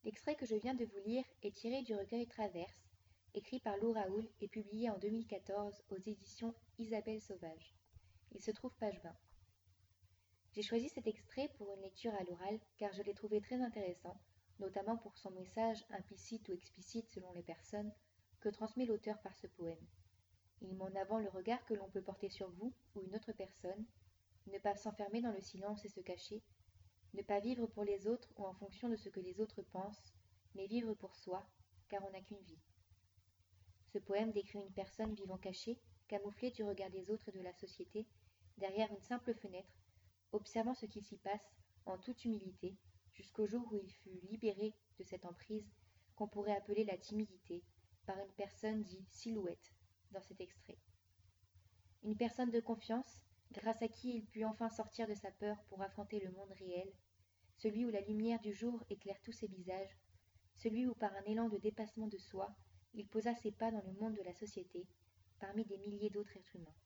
L'extrait que je viens de vous lire est tiré du recueil Traverse, écrit par Lou Raoul et publié en 2014 aux éditions Isabelle Sauvage. Il se trouve page 20. J'ai choisi cet extrait pour une lecture à l'oral car je l'ai trouvé très intéressant, notamment pour son message implicite ou explicite selon les personnes que transmet l'auteur par ce poème. Il met en avant le regard que l'on peut porter sur vous ou une autre personne, ne pas s'enfermer dans le silence et se cacher, ne pas vivre pour les autres ou en fonction de ce que les autres pensent, mais vivre pour soi, car on n'a qu'une vie. Ce poème décrit une personne vivant cachée, camouflée du regard des autres et de la société, derrière une simple fenêtre, observant ce qui s'y passe en toute humilité, jusqu'au jour où il fut libéré de cette emprise qu'on pourrait appeler la timidité, par une personne dite silhouette dans cet extrait. Une personne de confiance, grâce à qui il put enfin sortir de sa peur pour affronter le monde réel, celui où la lumière du jour éclaire tous ses visages, celui où par un élan de dépassement de soi, il posa ses pas dans le monde de la société, parmi des milliers d'autres êtres humains.